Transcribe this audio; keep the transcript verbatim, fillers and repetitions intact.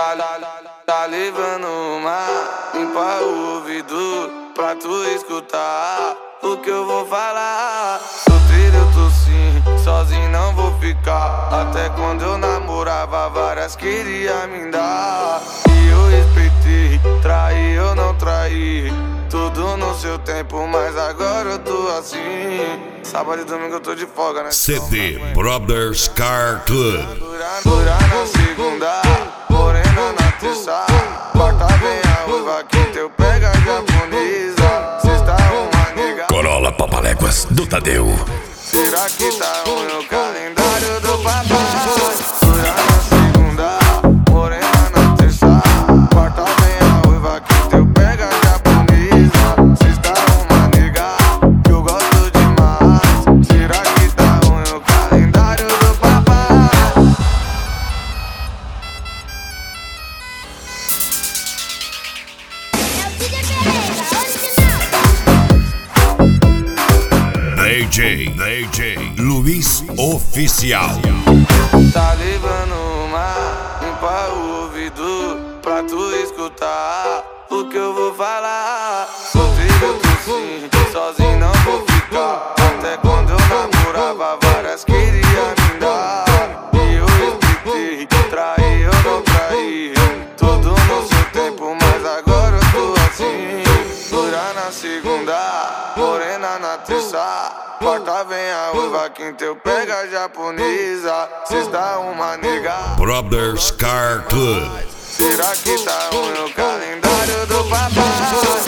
Tá, tá levando uma, limpa o ouvido pra tu escutar o que eu vou falar. Solteiro eu tô sim, sozinho não vou ficar. Até quando eu namorava, várias queria me dar. E eu respeitei, traí eu não traí. Tudo no seu tempo, mas agora eu tô assim. Sábado e domingo eu tô de folga, né? C D Brothers Car Club. Dura na segunda, morena na terça. Quarta vem a uva que teu pega japonesa. Sexta uma nega. Corolla Papaléguas do Tadeu. Será que tá ruim o calendário do papai? Dura na segunda, morena na terça. Quarta vem a uva que teu pega japonesa. Sexta uma nega que eu gosto demais. Será que tá ruim o calendário do papai? D J, D J Luiz Oficial. Tá levando uma, limpa o ouvido pra tu escutar o que eu vou falar. Solteiro eu tô sim, sozinho não vou ficar. Até quando eu namorava, várias queria me dar. E eu respeitei, traí eu não traí. Tudo no seu tempo, mas agora eu tô assim. Dura na segunda, morena na terça. Quarta vem a uva, quinta eu pega japonesa. Sexta uma nega. Brothers Car Club. Será que tá ruim o calendário do papai?